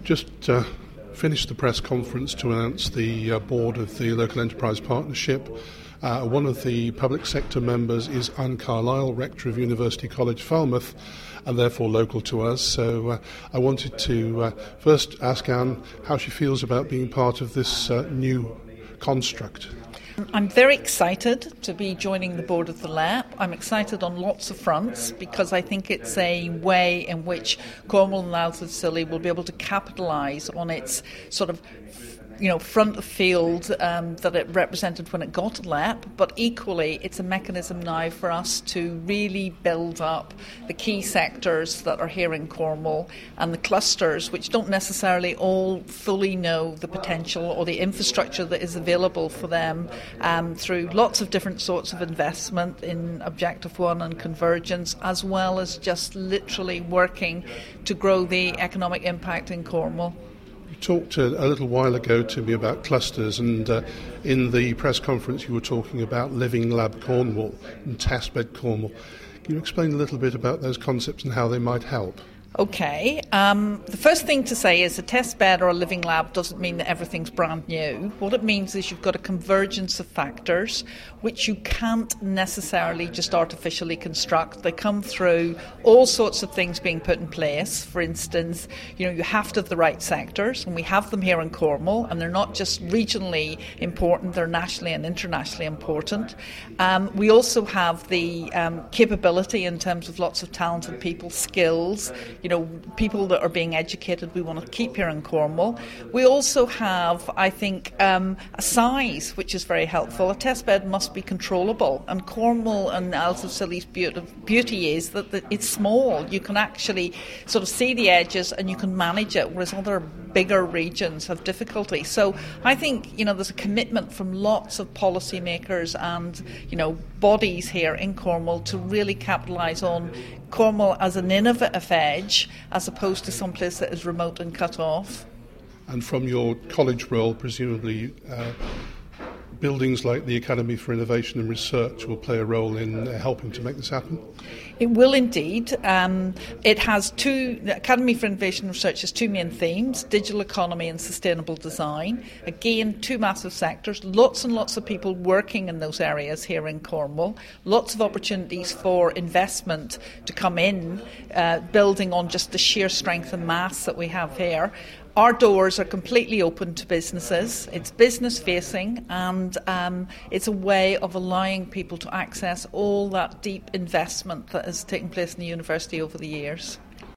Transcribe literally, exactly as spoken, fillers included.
just uh, finished the press conference to announce the uh, board of the Local Enterprise Partnership. Uh, one of the public sector members is Anne Carlisle, Rector of University College Falmouth, and therefore local to us. So uh, I wanted to uh, first ask Anne how she feels about being part of this uh, new construct. I'm very excited to be joining the board of the L E P. I'm excited on lots of fronts because I think it's a way in which Cornwall and Isles of Scilly will be able to capitalise on its sort of you know, front of field um, that it represented when it got a L E P, but equally it's a mechanism now for us to really build up the key sectors that are here in Cornwall and the clusters which don't necessarily all fully know the potential or the infrastructure that is available for them um, through lots of different sorts of investment in Objective One and convergence, as well as just literally working to grow the economic impact in Cornwall. You talked a, a little while ago to me about clusters, and uh, in the press conference you were talking about Living Lab Cornwall and Testbed Cornwall. Can you explain a little bit about those concepts and how they might help? Okay. Um, the first thing to say is a test bed or a living lab doesn't mean that everything's brand new. What it means is you've got a convergence of factors which you can't necessarily just artificially construct. They come through all sorts of things being put in place. For instance, you know, you have to have the right sectors, and we have them here in Cornwall, and they're not just regionally important, they're nationally and internationally important. Um, we also have the um, capability in terms of lots of talented people, skills, you know, people that are being educated we want to keep here in Cornwall. We also have, I think, um, a size which is very helpful. A test bed must be controllable, and Cornwall and Isles of Scilly's beauty, beauty is that it's small. You can actually sort of see the edges and you can manage it, whereas other bigger regions have difficulty. So I think, you know, there's a commitment from lots of policymakers and, you know, bodies here in Cornwall to really capitalise on Cornwall as an innovative edge as opposed to some place that is remote and cut off. And from your college role, presumably uh, buildings like the Academy for Innovation and Research will play a role in uh, helping to make this happen? It will indeed. Um, it has two, the Academy for Innovation and Research has two main themes, digital economy and sustainable design. Again, two massive sectors, lots and lots of people working in those areas here in Cornwall, lots of opportunities for investment to come in, uh, building on just the sheer strength and mass that we have here. Our doors are completely open to businesses. It's business facing, and um, it's a way of allowing people to access all that deep investment that has taken place in the university over the years.